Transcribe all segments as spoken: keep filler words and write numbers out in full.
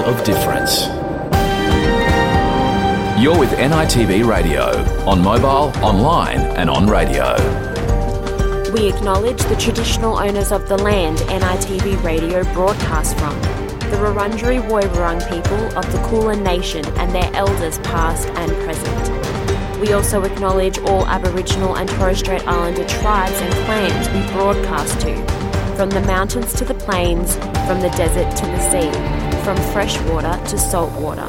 of difference. You're with N I T V Radio, on mobile, online and on radio. We acknowledge the traditional owners of the land N I T V Radio broadcasts from, the Wurundjeri Woiwurrung people of the Kulin Nation and their elders past and present. We also acknowledge all Aboriginal and Torres Strait Islander tribes and clans we broadcast to, from the mountains to the plains, from the desert to the sea, from fresh water to salt water.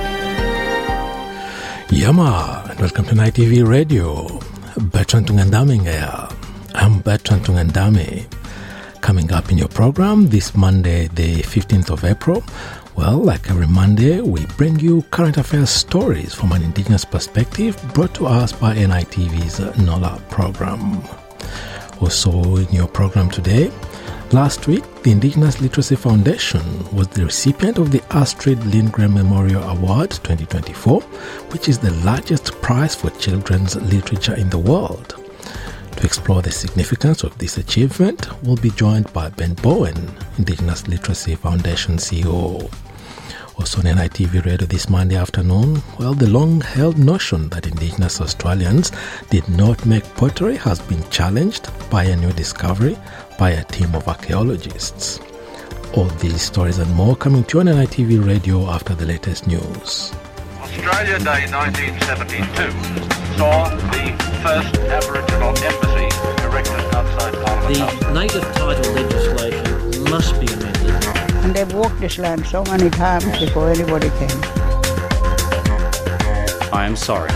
Yama, and welcome to N I T V Radio. Bertrand Tungandame here. I'm Bertrand Tungandame. Coming up in your program this Monday, the fifteenth of April, well, like every Monday, we bring you current affairs stories from an Indigenous perspective brought to us by N I T V's NOLA program. Also in your program today, last week, the Indigenous Literacy Foundation was the recipient of the Astrid Lindgren Memorial Award twenty twenty-four, which is the largest prize for children's literature in the world. To explore the significance of this achievement, we'll be joined by Ben Bowen, Indigenous Literacy Foundation C E O. Also on N I T V Radio this Monday afternoon, well, the long-held notion that Indigenous Australians did not make pottery has been challenged by a new discovery by a team of archaeologists. All these stories and more coming to you on N I T V Radio after the latest news. Australia Day nineteen seventy-two saw the first Aboriginal embassy erected outside Parliament House. The native title legislation must be amended. And they've walked this land so many times before anybody came. I am sorry.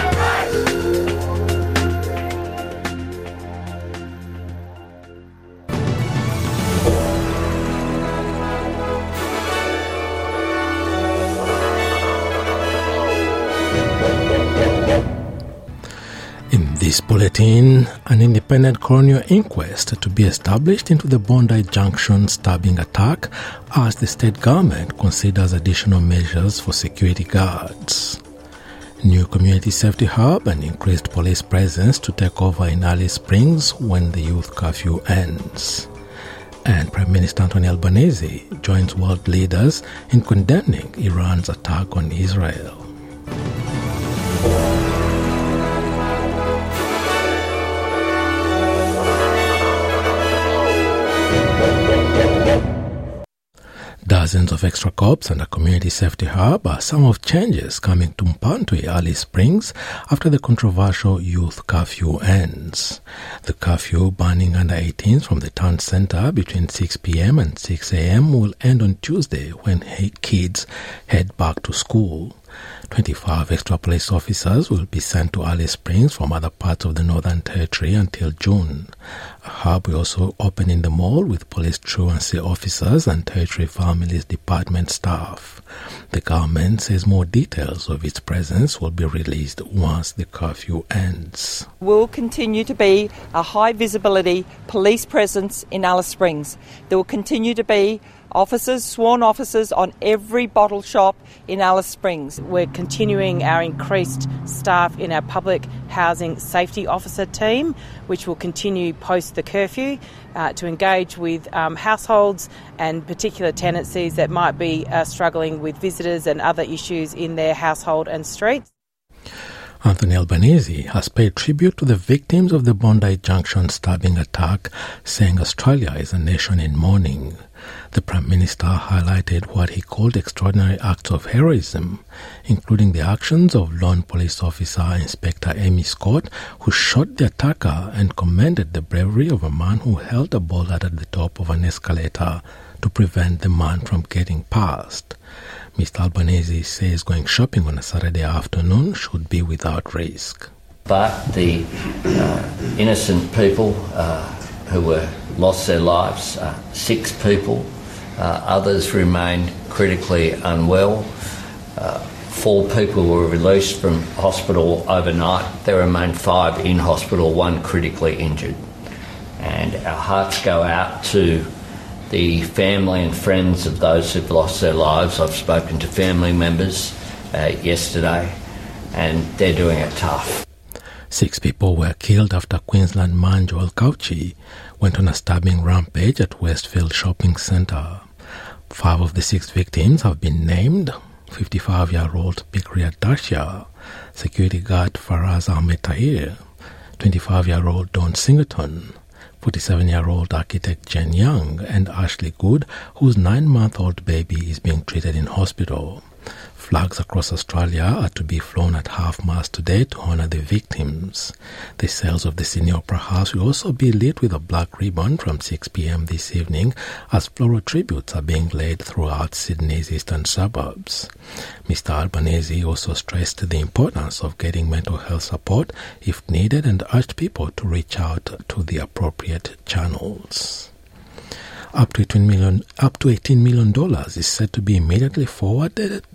In this bulletin, an independent coronial inquest to be established into the Bondi Junction stabbing attack as the state government considers additional measures for security guards. New community safety hub and increased police presence to take over in Alice Springs when the youth curfew ends. And Prime Minister Anthony Albanese joins world leaders in condemning Iran's attack on Israel. Dozens of extra cops and a community safety hub are some of changes coming to Mpantwe Alice Springs after the controversial youth curfew ends. The curfew banning under eighteens from the town centre between six p.m. and six a.m. will end on Tuesday when kids head back to school. twenty-five extra police officers will be sent to Alice Springs from other parts of the Northern Territory until June. A hub will also open in the mall with police truancy officers and Territory Families Department staff. The government says more details of its presence will be released once the curfew ends. Will continue to be a high visibility police presence in Alice Springs. There will continue to be officers, sworn officers on every bottle shop in Alice Springs. We're continuing our increased staff in our public housing safety officer team, which will continue post the curfew uh, to engage with um, households and particular tenancies that might be uh, struggling with visitors and other issues in their household and streets. Anthony Albanese has paid tribute to the victims of the Bondi Junction stabbing attack, saying Australia is a nation in mourning. The Prime Minister highlighted what he called extraordinary acts of heroism, including the actions of lone police officer Inspector Amy Scott, who shot the attacker, and commended the bravery of a man who held a bullet at the top of an escalator to prevent the man from getting past. Mister Albanese says going shopping on a Saturday afternoon should be without risk. But the uh, innocent people uh, who were lost their lives, uh, six people, uh, others remained critically unwell. Uh, four people were released from hospital overnight. There remained five in hospital, one critically injured. And our hearts go out to the family and friends of those who've lost their lives. I've spoken to family members uh, yesterday, and they're doing it tough. Six people were killed after Queensland man Joel Cauchi went on a stabbing rampage at Westfield Shopping Centre. Five of the six victims have been named. fifty-five-year-old Bikria Dasha, security guard Faraz Ahmed Tahir, twenty-five-year-old Don Singleton, forty-seven-year-old architect Jen Young, and Ashley Good, whose nine-month-old baby is being treated in hospital. Flags across Australia are to be flown at half-mast today to honour the victims. The sails of the Sydney Opera House will also be lit with a black ribbon from six p.m. this evening as floral tributes are being laid throughout Sydney's eastern suburbs. Mister Albanese also stressed the importance of getting mental health support if needed and urged people to reach out to the appropriate channels. Up to eighteen million, up to eighteen million dollars is said to be immediately forwarded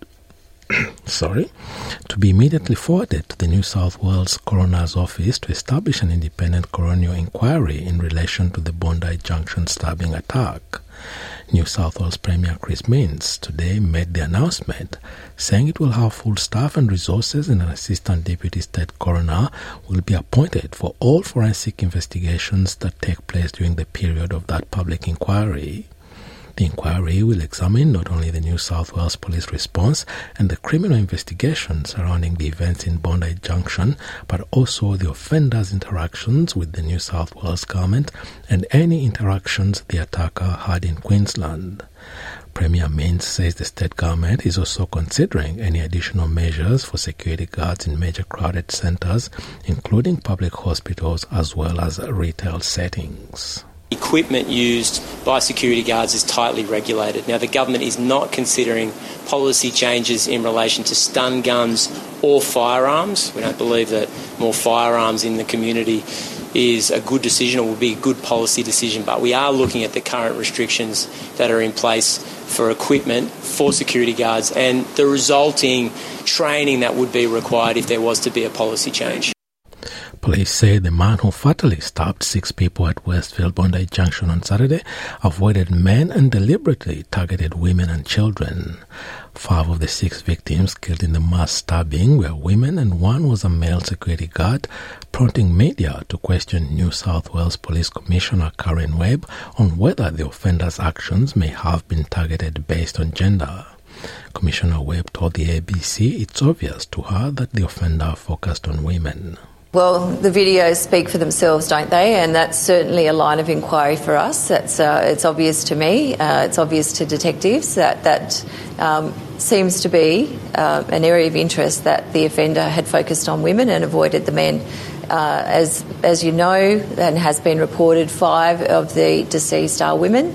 sorry, to be immediately forwarded to the New South Wales Coroner's Office to establish an independent coronial inquiry in relation to the Bondi Junction stabbing attack. New South Wales Premier Chris Minns today made the announcement, saying it will have full staff and resources and an Assistant Deputy State Coroner will be appointed for all forensic investigations that take place during the period of that public inquiry. The inquiry will examine not only the New South Wales Police response and the criminal investigation surrounding the events in Bondi Junction, but also the offenders' interactions with the New South Wales government and any interactions the attacker had in Queensland. Premier Minns says the state government is also considering any additional measures for security guards in major crowded centres, including public hospitals as well as retail settings. Equipment used by security guards is tightly regulated. Now, the government is not considering policy changes in relation to stun guns or firearms. We don't believe that more firearms in the community is a good decision or will be a good policy decision, but we are looking at the current restrictions that are in place for equipment for security guards and the resulting training that would be required if there was to be a policy change. Police say the man who fatally stabbed six people at Westfield Bondi Junction on Saturday avoided men and deliberately targeted women and children. Five of the six victims killed in the mass stabbing were women and one was a male security guard, prompting media to question New South Wales Police Commissioner Karen Webb on whether the offender's actions may have been targeted based on gender. Commissioner Webb told the A B C it's obvious to her that the offender focused on women. Well, the videos speak for themselves, don't they? And that's certainly a line of inquiry for us. That's uh, it's obvious to me. Uh, it's obvious to detectives that that um, seems to be uh, an area of interest that the offender had focused on women and avoided the men. Uh, as as you know, and has been reported, five of the deceased are women,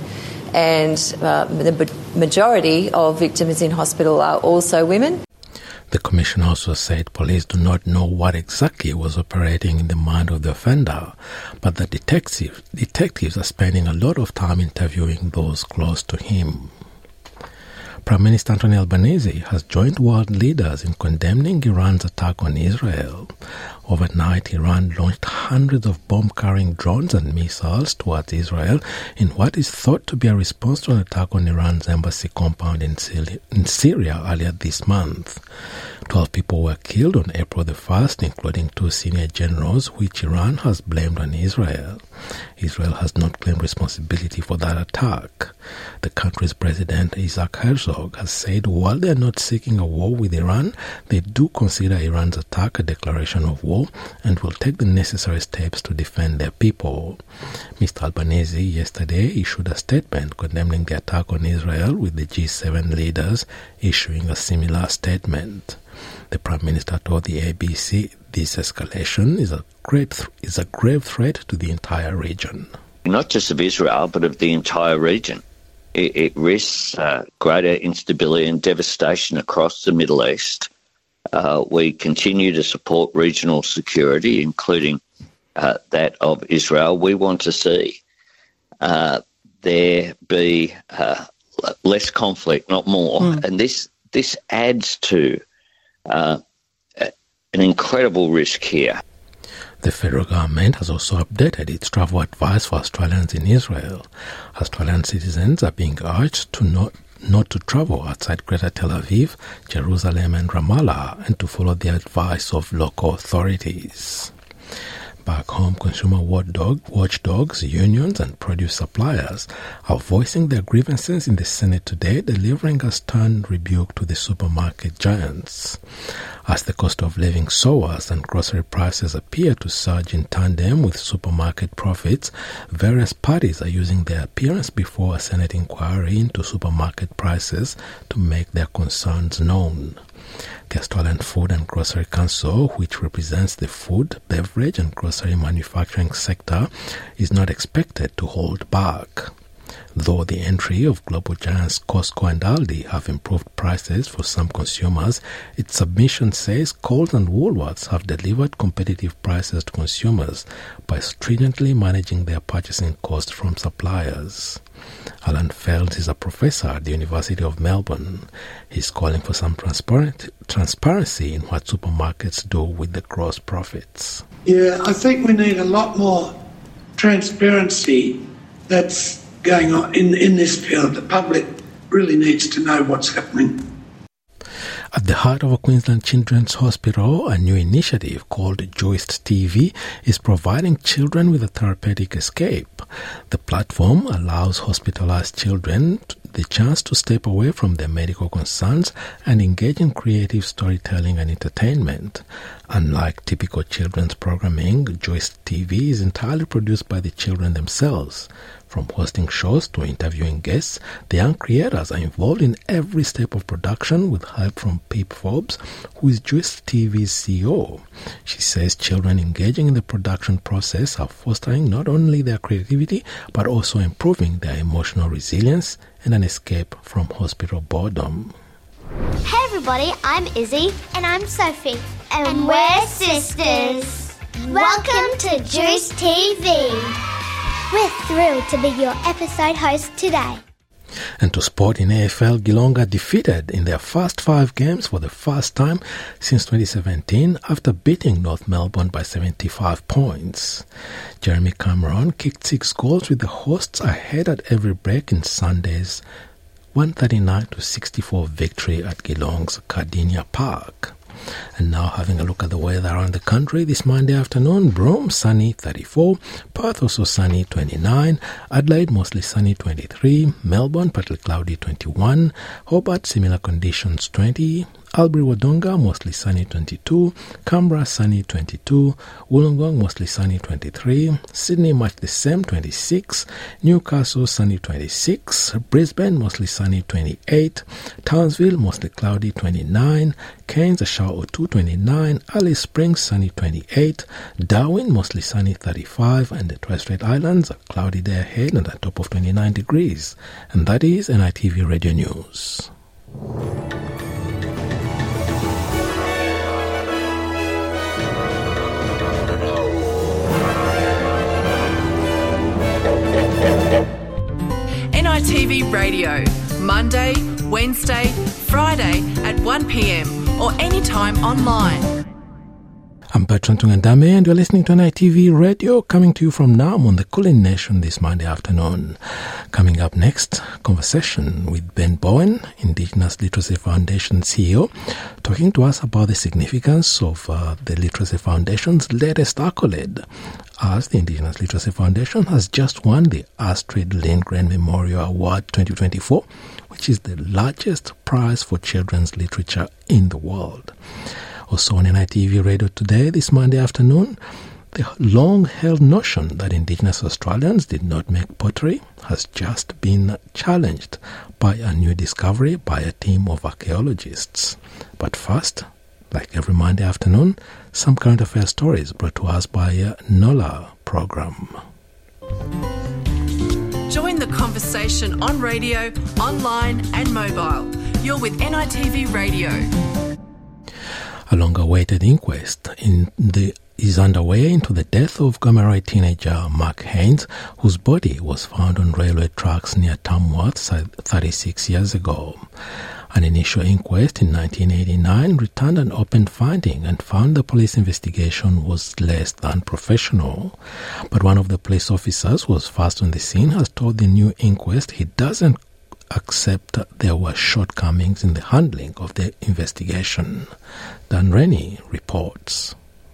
and uh, the majority of victims in hospital are also women. The Commissioner also said police do not know what exactly was operating in the mind of the offender, but that detective, detectives are spending a lot of time interviewing those close to him. Prime Minister Anthony Albanese has joined world leaders in condemning Iran's attack on Israel. Overnight, Iran launched hundreds of bomb-carrying drones and missiles towards Israel in what is thought to be a response to an attack on Iran's embassy compound in Syria earlier this month. Twelve people were killed on April the first, including two senior generals, which Iran has blamed on Israel. Israel has not claimed responsibility for that attack. The country's president, Isaac Herzog, has said while they are not seeking a war with Iran, they do consider Iran's attack a declaration of war and will take the necessary steps to defend their people. Mister Albanese yesterday issued a statement condemning the attack on Israel, with the G seven leaders issuing a similar statement. The Prime Minister told the A B C this escalation is a great th- is a grave threat to the entire region. Not just of Israel, but of the entire region. It, it risks uh, greater instability and devastation across the Middle East. Uh, we continue to support regional security, including uh, that of Israel. We want to see uh, there be uh, less conflict, not more. Mm. And this this adds to uh, an incredible risk here. The federal government has also updated its travel advice for Australians in Israel. Australian citizens are being urged to not not to travel outside Greater Tel Aviv, Jerusalem and Ramallah, and to follow the advice of local authorities. Back home, consumer watchdog, watchdogs, unions and produce suppliers are voicing their grievances in the Senate today, delivering a stern rebuke to the supermarket giants. As the cost of living soars and grocery prices appear to surge in tandem with supermarket profits, various parties are using their appearance before a Senate inquiry into supermarket prices to make their concerns known. The Australian Food and Grocery Council, which represents the food, beverage and grocery manufacturing sector, is not expected to hold back. Though the entry of global giants Costco and Aldi have improved prices for some consumers, its submission says Coles and Woolworths have delivered competitive prices to consumers by stringently managing their purchasing costs from suppliers. Alan Feld is a professor at the University of Melbourne. He's calling for some transparent, transparency in what supermarkets do with the gross profits. Yeah, I think we need a lot more transparency that's going on in, in this field. The public really needs to know what's happening. At the heart of a Queensland Children's Hospital, a new initiative called Joist T V is providing children with a therapeutic escape. The platform allows hospitalized children the chance to step away from their medical concerns and engage in creative storytelling and entertainment. Unlike typical children's programming, Joist T V is entirely produced by the children themselves. From hosting shows to interviewing guests, the young creators are involved in every step of production with help from Pip Forbes, who is Joist T V's C E O. She says children engaging in the production process are fostering not only their creativity, but also improving their emotional resilience and an escape from hospital boredom. Hey everybody, I'm Izzy. And I'm Sophie. And, and we're sisters. Welcome to Joist T V. We're thrilled to be your episode host today. And to sport in A F L, Geelong are defeated in their first five games for the first time since twenty seventeen after beating North Melbourne by seventy-five points. Jeremy Cameron kicked six goals with the hosts ahead at every break in Sunday's one thirty-nine to sixty-four victory at Geelong's Cardinia Park. And now having a look at the weather around the country this Monday afternoon. Broome, sunny, thirty-four. Perth, also sunny, twenty-nine. Adelaide, mostly sunny, twenty-three. Melbourne, partly cloudy, twenty-one. Hobart, similar conditions, twenty. Albury-Wodonga, mostly sunny, twenty-two. Canberra, sunny, twenty-two. Wollongong, mostly sunny, twenty-three. Sydney, much the same, twenty-six. Newcastle, sunny, twenty-six. Brisbane, mostly sunny, twenty-eight. Townsville, mostly cloudy, twenty-nine. Cairns, a shower or two, twenty-nine. Alice Springs, sunny, twenty-eight. Darwin, mostly sunny, thirty-five. And the Torres Strait Islands, a cloudy day ahead and a top of twenty-nine degrees. And that is N I T V Radio News. N I T V Radio, Monday, Wednesday, Friday at one p m or anytime online. I'm Bertrand Tungandame and you're listening to N I T V Radio, coming to you from Naarm on the Kulin Nation this Monday afternoon. Coming up next, conversation with Ben Bowen, Indigenous Literacy Foundation C E O, talking to us about the significance of uh, the Literacy Foundation's latest accolade, as the Indigenous Literacy Foundation has just won the Astrid Lindgren Memorial Award twenty twenty-four, which is the largest prize for children's literature in the world. Also on N I T V Radio today, this Monday afternoon, the long-held notion that Indigenous Australians did not make pottery has just been challenged by a new discovery by a team of archaeologists. But first, like every Monday afternoon, some current affairs stories brought to us by a NOLA program. Join the conversation on radio, online and mobile. You're with N I T V Radio. A long-awaited inquest in the, is underway into the death of Gomeroi teenager Mark Haynes, whose body was found on railway tracks near Tamworth thirty-six years ago. An initial inquest in nineteen eighty-nine returned an open finding and found the police investigation was less than professional. But one of the police officers who was first on the scene has told the new inquest he doesn't accept that there were shortcomings in the handling of the investigation. Dan Rennie reports.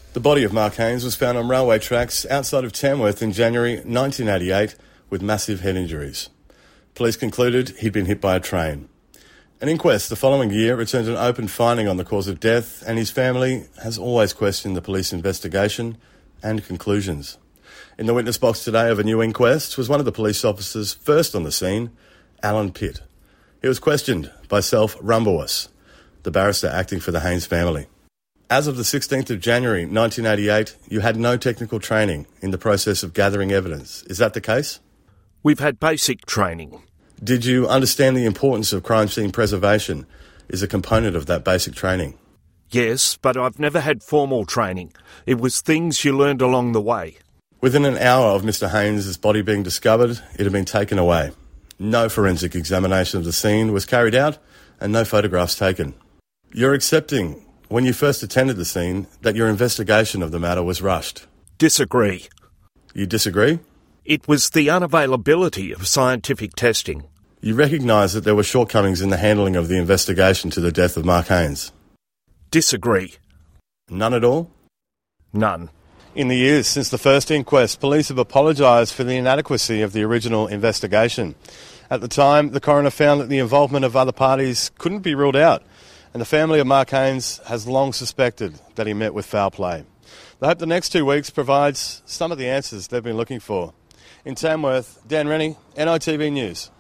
The body of Mark Haines was found on railway tracks outside of Tamworth in January nineteen eighty-eight with massive head injuries. Police concluded he'd been hit by a train. An inquest the following year returned an open finding on the cause of death, and his family has always questioned the police investigation and conclusions. In the witness box today of a new inquest was one of the police officers first on the scene, Alan Pitt. He was questioned by Self Rumbowas, the barrister acting for the Haines family. As of the sixteenth of January nineteen eighty-eight, you had no technical training in the process of gathering evidence. Is that the case? We've had basic training. Did you understand the importance of crime scene preservation is a component of that basic training? Yes, but I've never had formal training. It was things you learned along the way. Within an hour of Mister Haines' body being discovered, it had been taken away. No forensic examination of the scene was carried out and no photographs taken. You're accepting, when you first attended the scene, that your investigation of the matter was rushed. Disagree. You disagree? It was the unavailability of scientific testing. You recognise that there were shortcomings in the handling of the investigation to the death of Mark Haines? Disagree. None at all? None. In the years since the first inquest, police have apologised for the inadequacy of the original investigation. At the time, the coroner found that the involvement of other parties couldn't be ruled out, and the family of Mark Haines has long suspected that he met with foul play. They hope the next two weeks provides some of the answers they've been looking for. In Tamworth, Dan Rennie, N I T V News.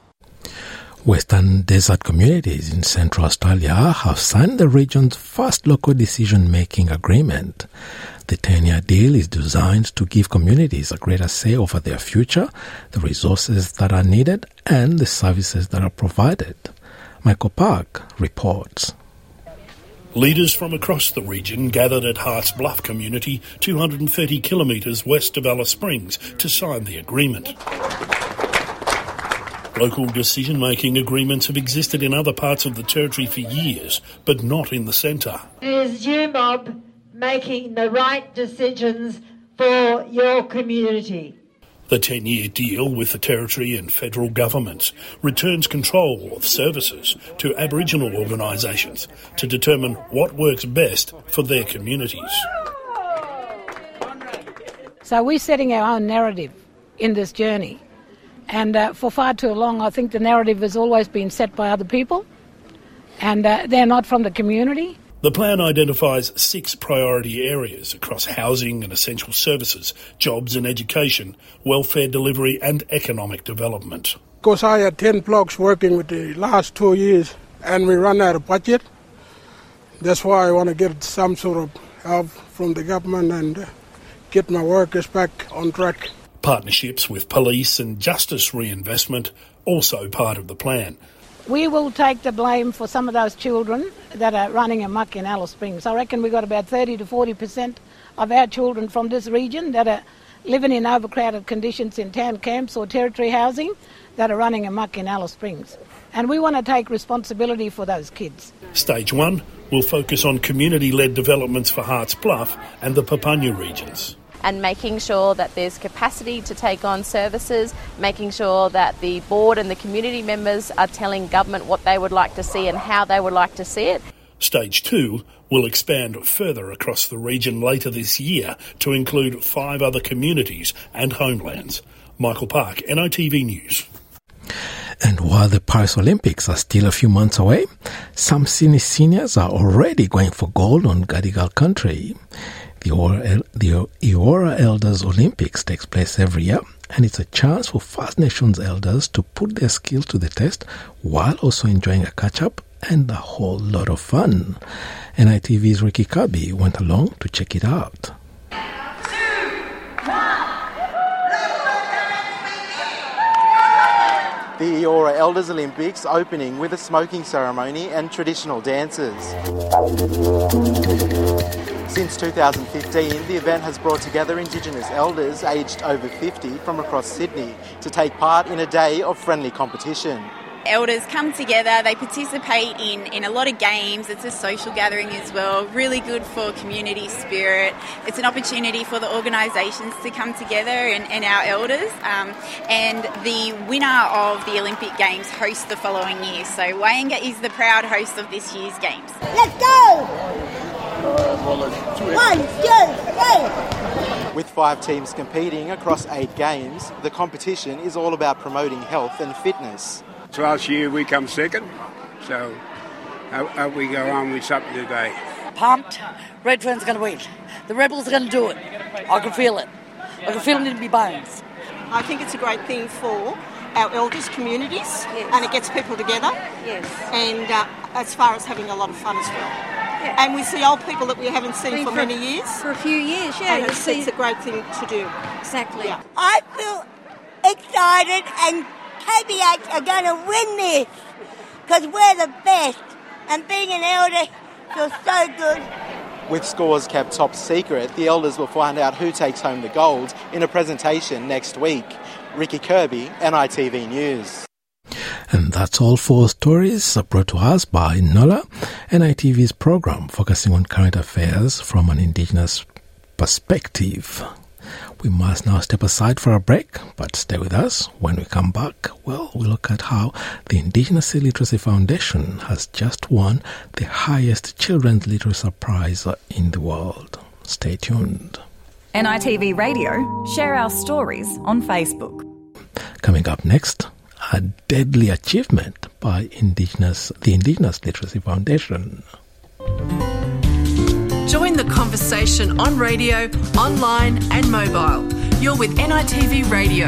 Western desert communities in Central Australia have signed the region's first local decision-making agreement. The ten-year deal is designed to give communities a greater say over their future, the resources that are needed, and the services that are provided. Michael Park reports. Leaders from across the region gathered at Harts Bluff community, two hundred thirty kilometres west of Alice Springs, to sign the agreement. Local decision-making agreements have existed in other parts of the territory for years, but not in the centre. It is you, mob, making the right decisions for your community. The ten-year deal with the Territory and federal governments returns control of services to Aboriginal organisations to determine what works best for their communities. So we're setting our own narrative in this journey. And uh, for far too long, I think the narrative has always been set by other people, and uh, they're not from the community. The plan identifies six priority areas across housing and essential services, jobs and education, welfare delivery and economic development. Because I had ten blocks working with the last two years and we run out of budget. That's why I want to get some sort of help from the government and get my workers back on track. Partnerships with police and justice reinvestment, also part of the plan. We will take the blame for some of those children that are running amok in Alice Springs. I reckon we've got about thirty to forty percent of our children from this region that are living in overcrowded conditions in town camps or territory housing that are running amok in Alice Springs. And we want to take responsibility for those kids. Stage one will focus on community-led developments for Harts Bluff and the Papunya regions. And making sure that there's capacity to take on services, making sure that the board and the community members are telling government what they would like to see and how they would like to see it. Stage two will expand further across the region later this year to include five other communities and homelands. Michael Park, N I T V News. And while the Paris Olympics are still a few months away, some Sydney seniors are already going for gold on Gadigal country. The Eora, the Eora Elders Olympics takes place every year, and it's a chance for First Nations elders to put their skills to the test while also enjoying a catch-up and a whole lot of fun. N I T V's Ricky Kirby went along to check it out. The Eora Elders Olympics opening with a smoking ceremony and traditional dances. Since two thousand fifteen, the event has brought together Indigenous elders aged over fifty from across Sydney to take part in a day of friendly competition. Elders come together, they participate in, in a lot of games. It's a social gathering as well, really good for community spirit. It's an opportunity for the organisations to come together and, and our elders. Um, and the winner of the Olympic Games hosts the following year. So Wayanga is the proud host of this year's Games. Let's go! One, two, three. With five teams competing across eight games, the competition is all about promoting health and fitness. So last year we come second, so I hope we go on with something today. Pumped. Redfern's going to win. The Rebels are going to do it. I can feel it. I can feel it in my bones. I think it's a great thing for our elders' communities, yes. And it gets people together. Yes. And uh, as far as having a lot of fun as well. Yeah. And we see old people that we haven't seen for, for many years. For a few years, yeah. And it's, it's a great thing to do. Exactly. Yeah. I feel excited, and K B H are going to win this because we're the best. And being an elder feels so good. With scores kept top secret, the Elders will find out who takes home the gold in a presentation next week. Ricky Kirby, N I T V News. And that's all for stories brought to us by NOLA, N I T V's program focusing on current affairs from an Indigenous perspective. We must now step aside for a break, but stay with us. When we come back, well, we'll look at how the Indigenous Literacy Foundation has just won the highest children's literacy prize in the world. Stay tuned. N I T V Radio, share our stories on Facebook. Coming up next, a deadly achievement by Indigenous, the Indigenous Literacy Foundation. Join the conversation on radio, online and mobile. You're with N I T V Radio.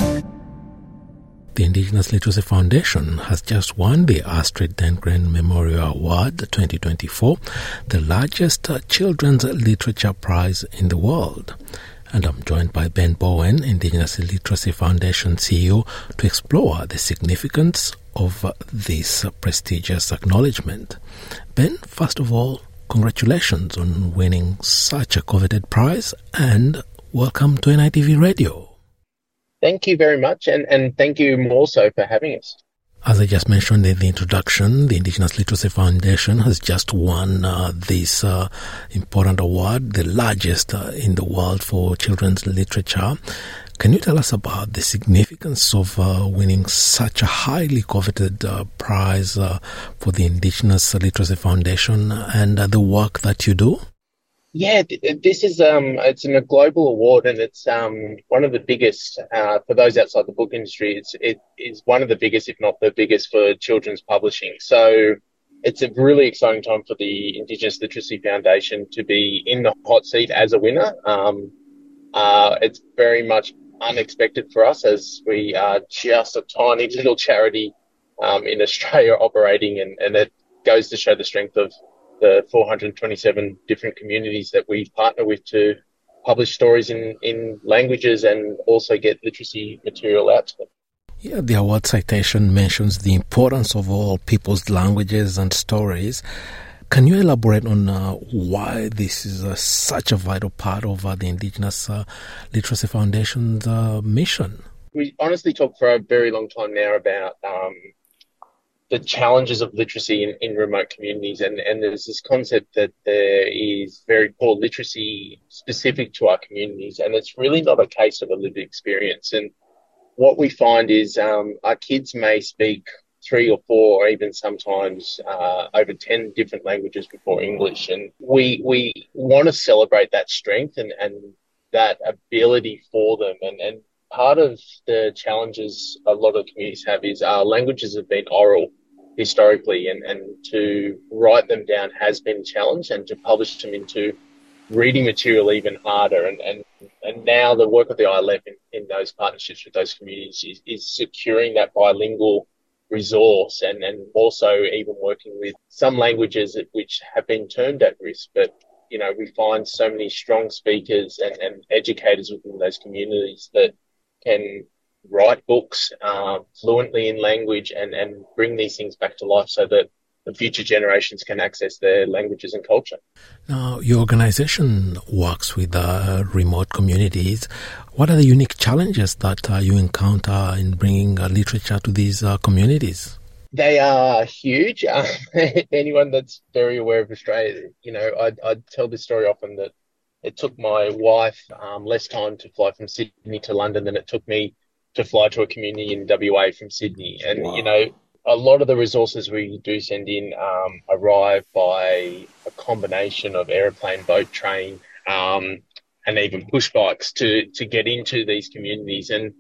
The Indigenous Literacy Foundation has just won the Astrid Lindgren Memorial Award twenty twenty-four, the largest uh, children's literature prize in the world. And I'm joined by Ben Bowen, Indigenous Literacy Foundation C E O, to explore the significance of uh, this uh, prestigious acknowledgement. Ben, first of all, congratulations on winning such a coveted prize, and welcome to N I T V Radio. Thank you very much, and, and thank you also for having us. As I just mentioned in the introduction, the Indigenous Literacy Foundation has just won uh, this uh, important award, the largest uh, in the world for children's literature. Can you tell us about the significance of uh, winning such a highly coveted uh, prize uh, for the Indigenous Literacy Foundation and uh, the work that you do? Yeah, this is um, it's a global award, and it's um, one of the biggest uh, for those outside the book industry. It's it is one of the biggest, if not the biggest, for children's publishing. So it's a really exciting time for the Indigenous Literacy Foundation to be in the hot seat as a winner. Um, uh, it's very much unexpected for us, as we are just a tiny little charity um, in Australia operating, and, and it goes to show the strength of the four hundred twenty-seven different communities that we partner with to publish stories in, in languages and also get literacy material out to them. Yeah, the award citation mentions the importance of all people's languages and stories. Can you elaborate on uh, why this is uh, such a vital part of uh, the Indigenous uh, Literacy Foundation's uh, mission? We honestly talk for a very long time now about um, the challenges of literacy in, in remote communities, and, and there's this concept that there is very poor literacy specific to our communities, and it's really not a case of a lived experience. And what we find is um, our kids may speak three or four or even sometimes uh, over ten different languages before English, and we we want to celebrate that strength and, and that ability for them. And, and part of the challenges a lot of communities have is our languages have been oral historically, and, and to write them down has been a challenge, and to publish them into reading material even harder. And, and, and now the work of the I L E P in, in those partnerships with those communities is, is securing that bilingual resource, and, and also even working with some languages which have been termed at risk. But, you know, we find so many strong speakers and, and educators within those communities that can write books uh, fluently in language and, and bring these things back to life so that the future generations can access their languages and culture. Now, your organization works with uh, remote communities. What are the unique challenges that uh, you encounter in bringing uh, literature to these uh, communities? They are huge. Uh, anyone that's very aware of Australia, you know, I I tell this story often that it took my wife um, less time to fly from Sydney to London than it took me to fly to a community in W A from Sydney. And, wow. you know, a lot of the resources we do send in um, arrive by a combination of aeroplane, boat, train, um, and even push bikes to, to get into these communities. And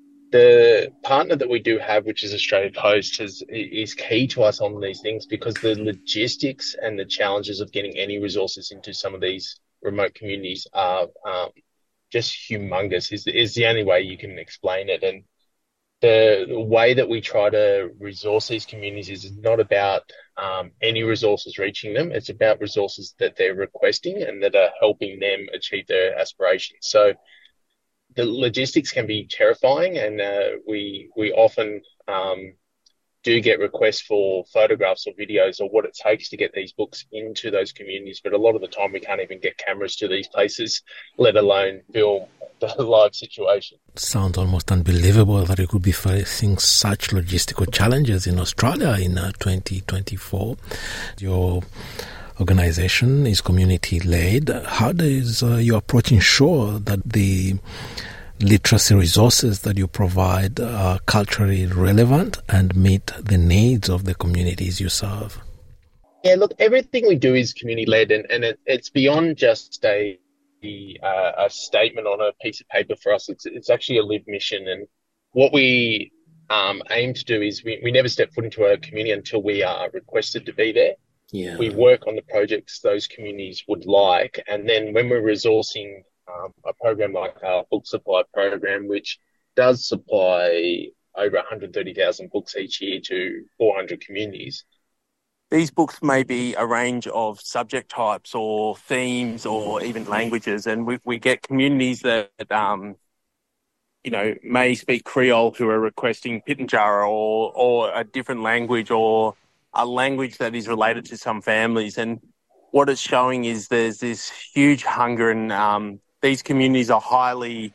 the partner that we do have, which is Australia Post, is, is key to us on these things, because the logistics and the challenges of getting any resources into some of these remote communities are um, just humongous, is, is the only way you can explain it. And the, the way that we try to resource these communities is not about um, any resources reaching them. It's about resources that they're requesting and that are helping them achieve their aspirations. So the logistics can be terrifying, and uh, we we often um, do get requests for photographs or videos of what it takes to get these books into those communities. But a lot of the time we can't even get cameras to these places, let alone film the live situation. Sounds almost unbelievable that you could be facing such logistical challenges in Australia in uh, twenty twenty-four. Your organization is community-led. How does uh, your approach ensure that the literacy resources that you provide are culturally relevant and meet the needs of the communities you serve? Yeah, look, everything we do is community-led, and, and it, it's beyond just a uh, a statement on a piece of paper for us. It's it's actually a lived mission, and what we um, aim to do is we, we never step foot into a community until we are requested to be there. Yeah. We work on the projects those communities would like, and then when we're resourcing um, a program like our book supply program, which does supply over one hundred thirty thousand books each year to four hundred communities. These books may be a range of subject types or themes or even languages, and we, we get communities that, um, you know, may speak Creole who are requesting Pitjantjatjara or, or a different language or a language that is related to some families. And what it's showing is there's this huge hunger, and um, these communities are highly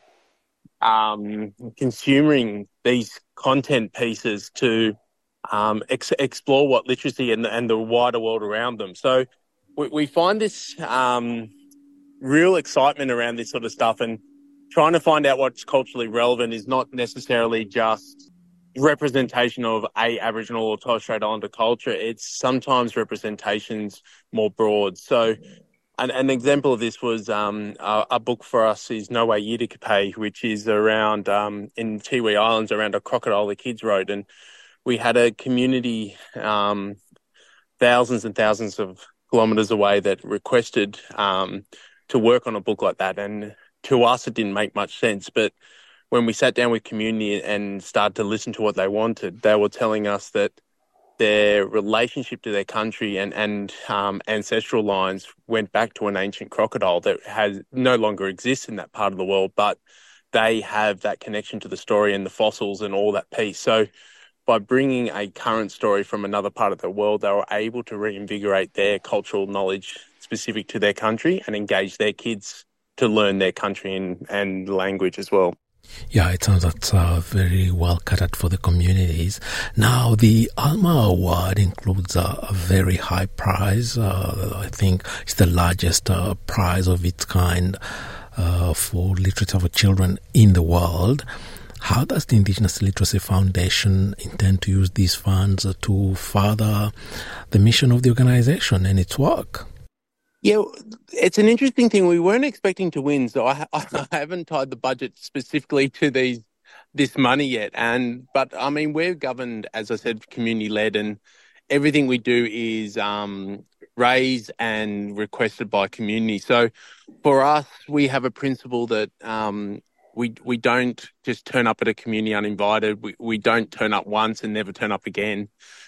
um, consuming these content pieces to um, ex- explore what literacy and, and the wider world around them. So we, we find this um, real excitement around this sort of stuff, and trying to find out what's culturally relevant is not necessarily just representation of a Aboriginal or Torres Strait Islander culture. It's sometimes representations more broad. So an, an example of this was um, a, a book for us is No Way Yidikape, which is around um, in Tiwi Islands around a crocodile the kids rode. And we had a community um, thousands and thousands of kilometres away that requested um, to work on a book like that. And to us, it didn't make much sense. But when we sat down with community and started to listen to what they wanted, they were telling us that their relationship to their country and, and um, ancestral lines went back to an ancient crocodile that has no longer exists in that part of the world, but they have that connection to the story and the fossils and all that piece. So by bringing a current story from another part of the world, they were able to reinvigorate their cultural knowledge specific to their country and engage their kids to learn their country and, and language as well. Yeah, it sounds that's uh, very well catered for the communities. Now, the Alma Award includes uh, a very high prize. Uh, I think it's the largest uh, prize of its kind uh, for literature for children in the world. How does the Indigenous Literacy Foundation intend to use these funds to further the mission of the organization and its work? Yeah, it's an interesting thing. We weren't expecting to win, so I, I haven't tied the budget specifically to these this money yet. And but I mean, we're governed, as I said, community led, and everything we do is um, raised and requested by community. So for us, we have a principle that um, we we don't just turn up at a community uninvited. We we don't turn up once and never turn up again.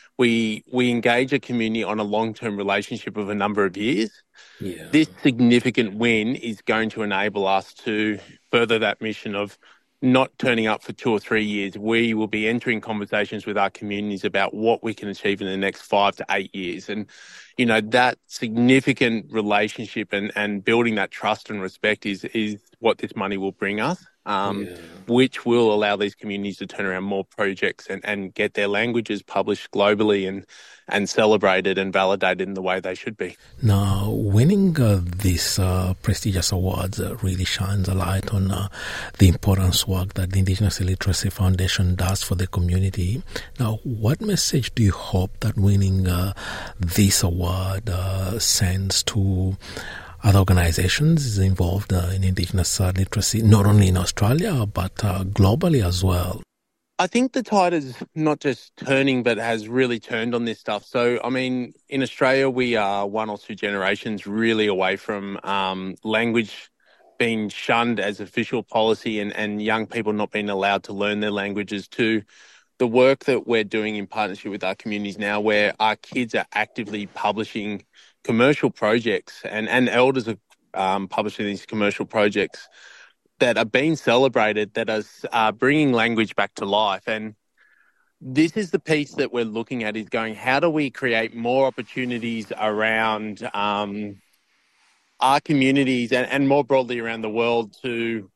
We we engage a community on a long-term relationship of a number of years. Yeah. This significant win is going to enable us to further that mission of not turning up for two or three years. We will be entering conversations with our communities about what we can achieve in the next five to eight years. And, you know, that significant relationship and, and building that trust and respect is, is what this money will bring us. um, Yeah. which will allow these communities to turn around more projects and, and get their languages published globally and, and celebrated and validated in the way they should be. Now, winning uh, these uh, prestigious awards uh, really shines a light on uh, the important work that the Indigenous Literacy Foundation does for the community. Now, what message do you hope that winning uh, this award uh, sends to other organizations involved uh, in Indigenous uh, literacy, not only in Australia, but uh, globally as well? I think the tide is not just turning, but has really turned on this stuff. So, I mean, in Australia, we are one or two generations really away from um, language being shunned as official policy and, and young people not being allowed to learn their languages, to the work that we're doing in partnership with our communities now, where our kids are actively publishing commercial projects and, and elders are um, publishing these commercial projects that are being celebrated, that are uh, bringing language back to life. And this is the piece that we're looking at, is going, how do we create more opportunities around um, our communities and, and more broadly around the world to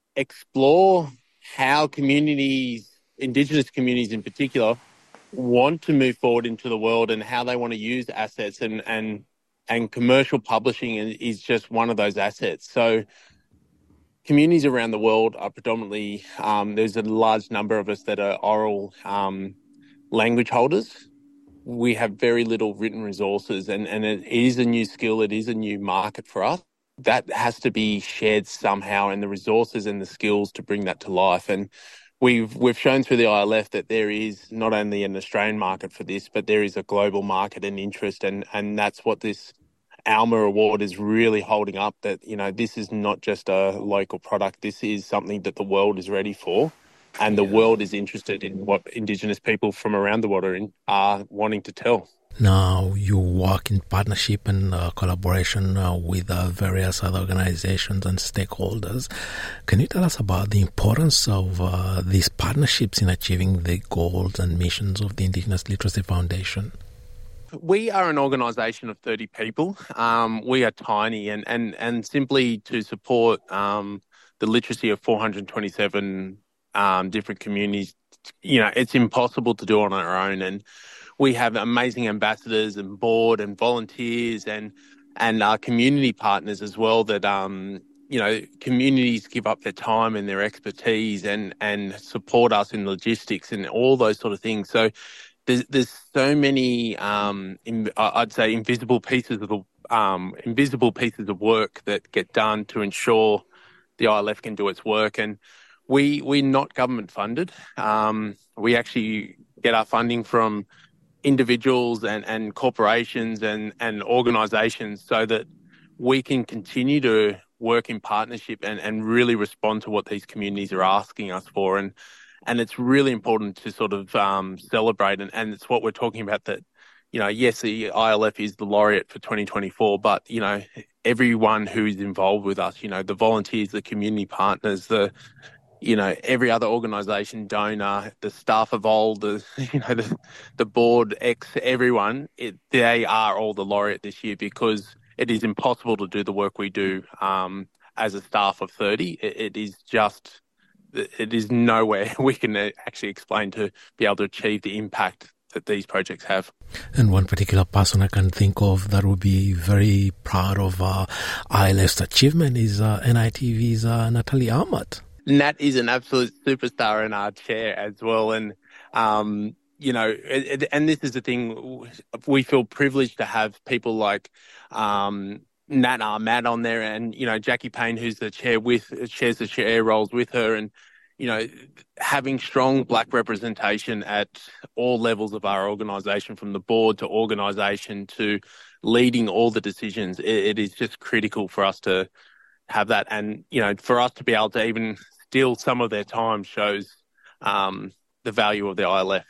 explore how communities, Indigenous communities in particular, want to move forward into the world and how they want to use assets, and, and, and commercial publishing is just one of those assets. So communities around the world are predominantly, um, there's a large number of us that are oral um, language holders. We have very little written resources, and, and it is a new skill, it is a new market for us. That has to be shared somehow, and the resources and the skills to bring that to life. And we've we've shown through the I L F that there is not only an Australian market for this, but there is a global market and interest, and, and that's what this ALMA award is really holding up, that, you know, this is not just a local product. This is something that the world is ready for, and the yeah. world is interested in what Indigenous people from around the world are, in, are wanting to tell. Now, you work in partnership and uh, collaboration uh, with uh, various other organizations and stakeholders. Can you tell us about the importance of uh, these partnerships in achieving the goals and missions of the Indigenous Literacy Foundation? We are an organisation of thirty people. Um, we are tiny, and, and, and simply to support um, the literacy of four hundred twenty-seven um, different communities, you know, it's impossible to do on our own. And we have amazing ambassadors and board and volunteers and and our community partners as well, that, um, you know, communities give up their time and their expertise and, and support us in logistics and all those sort of things. So There's, there's so many, um, in, I'd say, invisible pieces of the um, invisible pieces of work that get done to ensure the I L F can do its work. And we we're not government funded. Um, we actually get our funding from individuals and, and corporations and, and organisations, so that we can continue to work in partnership and, and really respond to what these communities are asking us for. And And it's really important to sort of um, celebrate, and, and it's what we're talking about, that, you know, yes, the I L F is the laureate for twenty twenty-four, but, you know, everyone who is involved with us, you know, the volunteers, the community partners, the, you know, every other organisation, donor, the staff of old, the, you know, the, the board, ex, everyone, it, they are all the laureate this year, because it is impossible to do the work we do um, as a staff of thirty. It, it is just... It is nowhere we can actually explain to be able to achieve the impact that these projects have. And one particular person I can think of that would be very proud of uh, I L F's achievement is uh, N I T V's uh, Natalie Ahmad. Nat is an absolute superstar in our chair as well. And, um, you know, it, it, and this is the thing, we feel privileged to have people like um, Nat Ahmad on there, and, you know, Jackie Payne, who's the chair with, shares the chair roles with her, and, you know, having strong black representation at all levels of our organisation, from the board to organisation to leading all the decisions. It, it is just critical for us to have that. And, you know, for us to be able to even steal some of their time shows um, the value of the I L F.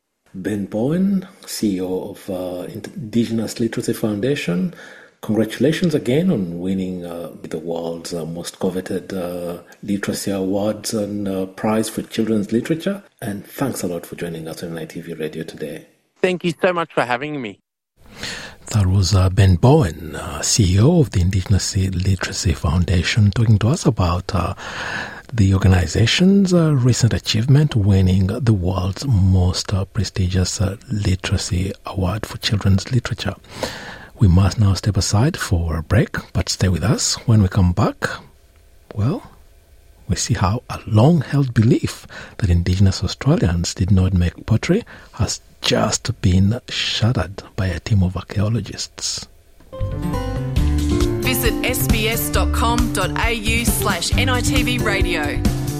Ben Bowen, C E O of uh, Indigenous Literacy Foundation, congratulations again on winning uh, the world's uh, most coveted uh, literacy awards and uh, prize for children's literature. And thanks a lot for joining us on N I T V Radio today. Thank you so much for having me. That was uh, Ben Bowen, uh, C E O of the Indigenous Literacy Foundation, talking to us about uh, the organization's uh, recent achievement, winning the world's most uh, prestigious uh, literacy award for children's literature. We must now step aside for a break, but stay with us. When we come back, well, we see how a long-held belief that Indigenous Australians did not make pottery has just been shattered by a team of archaeologists. Visit sbs.com.au slash NITV radio.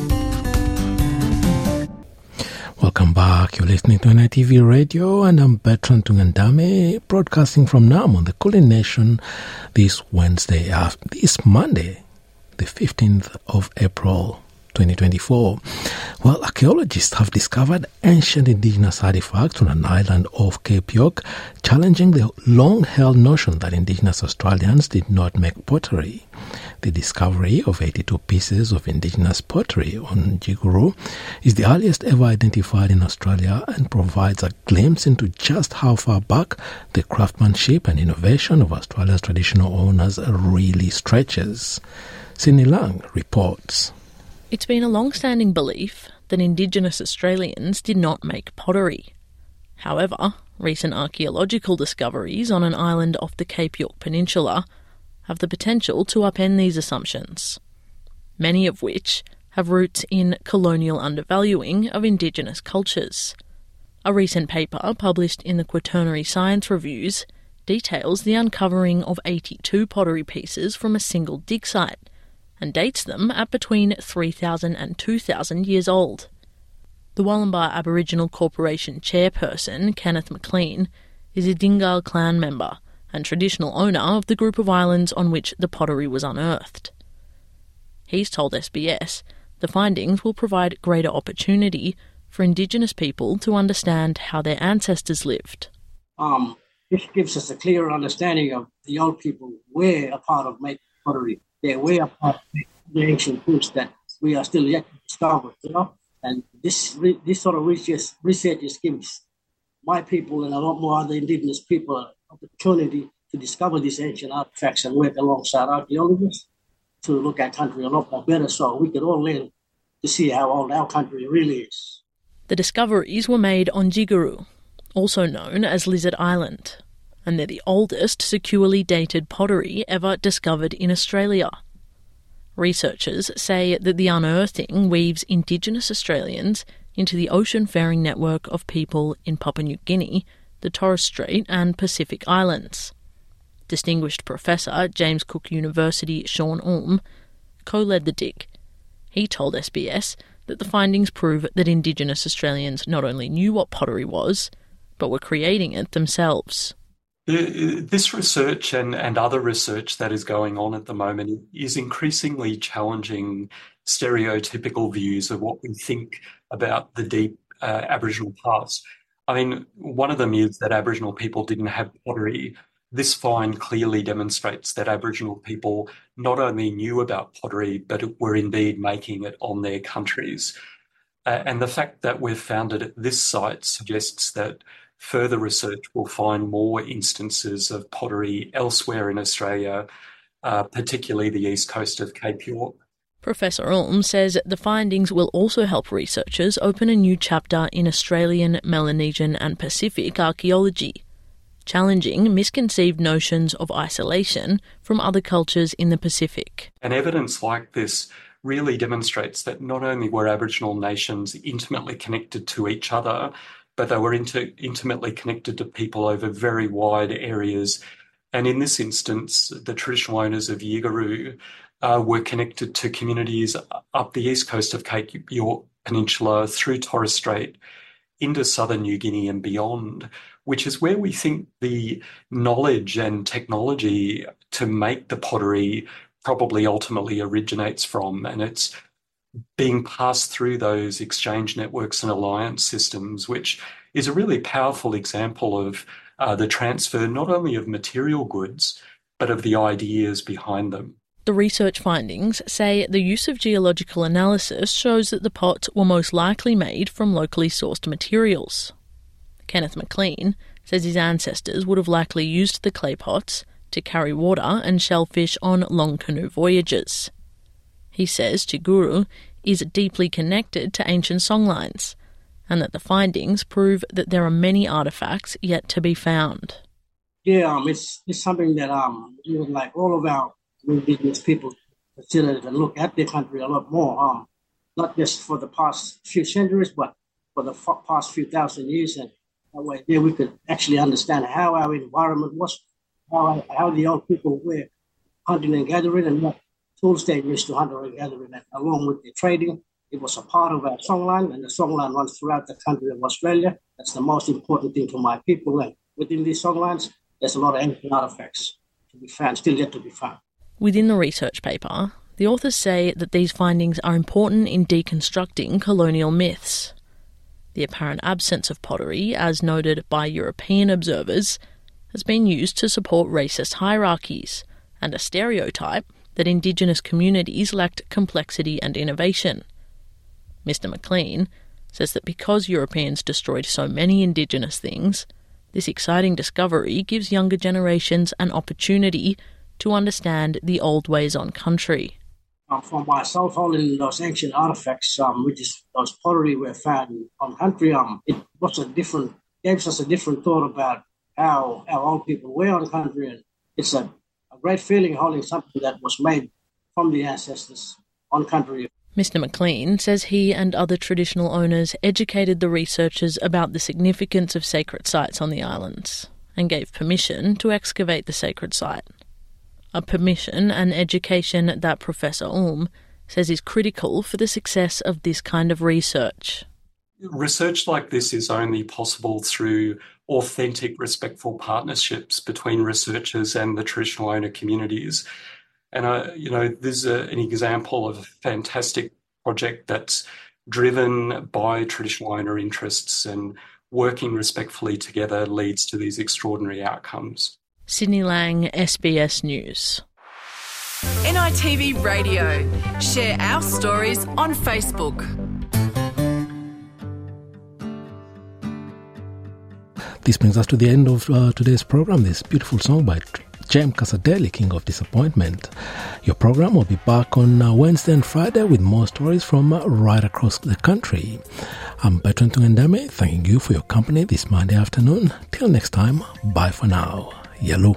Welcome back. You're listening to N I T V Radio, and I'm Bertrand Tungandame, broadcasting from Naarm on the Kulin Nation this Wednesday, uh, this Monday, the fifteenth of April, twenty twenty-four. Well, archaeologists have discovered ancient indigenous artifacts on an island off Cape York, challenging the long-held notion that Indigenous Australians did not make pottery. The discovery of eighty-two pieces of indigenous pottery on Jiguru is the earliest ever identified in Australia and provides a glimpse into just how far back the craftsmanship and innovation of Australia's traditional owners really stretches. Sydney Lang reports. It's been a long-standing belief that Indigenous Australians did not make pottery. However, recent archaeological discoveries on an island off the Cape York Peninsula have the potential to upend these assumptions, many of which have roots in colonial undervaluing of Indigenous cultures. A recent paper published in the Quaternary Science Reviews details the uncovering of eighty-two pottery pieces from a single dig site, and dates them at between three thousand and two thousand years old. The Wallumbah Aboriginal Corporation chairperson, Kenneth McLean, is a Dingal clan member and traditional owner of the group of islands on which the pottery was unearthed. He's told S B S the findings will provide greater opportunity for Indigenous people to understand how their ancestors lived. Um, this gives us a clearer understanding of the old people were a part of making pottery. They were a part of the ancient goods that we are still yet to discover, you know. And this this sort of research, research gives my people and a lot more other Indigenous people an opportunity to discover these ancient artifacts and work alongside archaeologists to look at country a lot more better, so we can all learn to see how old our country really is. The discoveries were made on Jiguru, also known as Lizard Island, and they're the oldest securely dated pottery ever discovered in Australia. Researchers say that the unearthing weaves Indigenous Australians into the ocean-faring network of people in Papua New Guinea, the Torres Strait and Pacific Islands. Distinguished Professor James Cook University Sean Ulm co-led the dig. He told S B S that the findings prove that Indigenous Australians not only knew what pottery was, but were creating it themselves. This research and, and other research that is going on at the moment is increasingly challenging stereotypical views of what we think about the deep uh, Aboriginal past. I mean, one of them is that Aboriginal people didn't have pottery. This find clearly demonstrates that Aboriginal people not only knew about pottery, but were indeed making it on their countries. Uh, and the fact that we've found it at this site suggests that further research will find more instances of pottery elsewhere in Australia, uh, particularly the east coast of Cape York. Professor Ulm says the findings will also help researchers open a new chapter in Australian, Melanesian and Pacific archaeology, challenging misconceived notions of isolation from other cultures in the Pacific. And evidence like this really demonstrates that not only were Aboriginal nations intimately connected to each other, but they were inter- intimately connected to people over very wide areas. And in this instance, the traditional owners of Jiguru uh, were connected to communities up the east coast of Cape York Peninsula, through Torres Strait, into southern New Guinea and beyond, which is where we think the knowledge and technology to make the pottery probably ultimately originates from. And it's being passed through those exchange networks and alliance systems, which is a really powerful example of uh, the transfer not only of material goods, but of the ideas behind them. The research findings say the use of geological analysis shows that the pots were most likely made from locally sourced materials. Kenneth McLean says his ancestors would have likely used the clay pots to carry water and shellfish on long canoe voyages. He says Tjuguru is deeply connected to ancient songlines, and that the findings prove that there are many artefacts yet to be found. Yeah, um, it's it's something that um, even like all of our indigenous people consider to look at their country a lot more. Um, not just for the past few centuries, but for the f- past few thousand years, and that way there we could actually understand how our environment was, how how the old people were hunting and gathering, and what tools they used to hunt and gathering, and along with the trading. It was a part of our songline, and the songline runs throughout the country of Australia. That's the most important thing for my people. And within these songlines, there's a lot of ancient artifacts to be found, still yet to be found. Within the research paper, the authors say that these findings are important in deconstructing colonial myths. The apparent absence of pottery, as noted by European observers, has been used to support racist hierarchies and a stereotype that Indigenous communities lacked complexity and innovation. Mister McLean says that because Europeans destroyed so many Indigenous things, this exciting discovery gives younger generations an opportunity to understand the old ways on country. Um, for myself, holding those ancient artifacts, um, which is those pottery were found on country, um, it was a different, gave us a different thought about how our old people were on country, and it's a, a great feeling holding something that was made from the ancestors on country. Mister McLean says he and other traditional owners educated the researchers about the significance of sacred sites on the islands and gave permission to excavate the sacred site. A permission and education that Professor Ulm says is critical for the success of this kind of research. Research like this is only possible through authentic, respectful partnerships between researchers and the traditional owner communities. And, uh, you know, there's a, an example of a fantastic project that's driven by traditional owner interests, and working respectfully together leads to these extraordinary outcomes. Sydney Lang, S B S News. N I T V Radio. Share our stories on Facebook. This brings us to the end of uh, today's program. This beautiful song by Jem Casadeli, King of Disappointment. Your program will be back on uh, Wednesday and Friday with more stories from uh, right across the country. I'm Bertrand Tungandame, thanking you for your company this Monday afternoon. Till next time, bye for now. Yalu.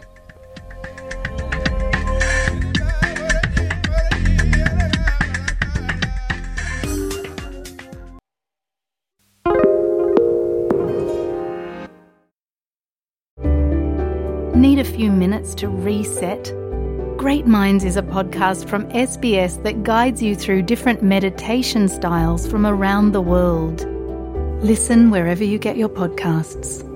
Need a few minutes to reset? Great Minds is a podcast from S B S that guides you through different meditation styles from around the world. Listen wherever you get your podcasts.